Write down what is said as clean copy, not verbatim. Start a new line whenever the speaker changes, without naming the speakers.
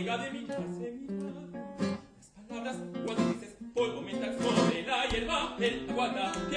amiga de mi clase, mira. Las palabras, cuando dices polvo mental sobre la hierba, el aguanta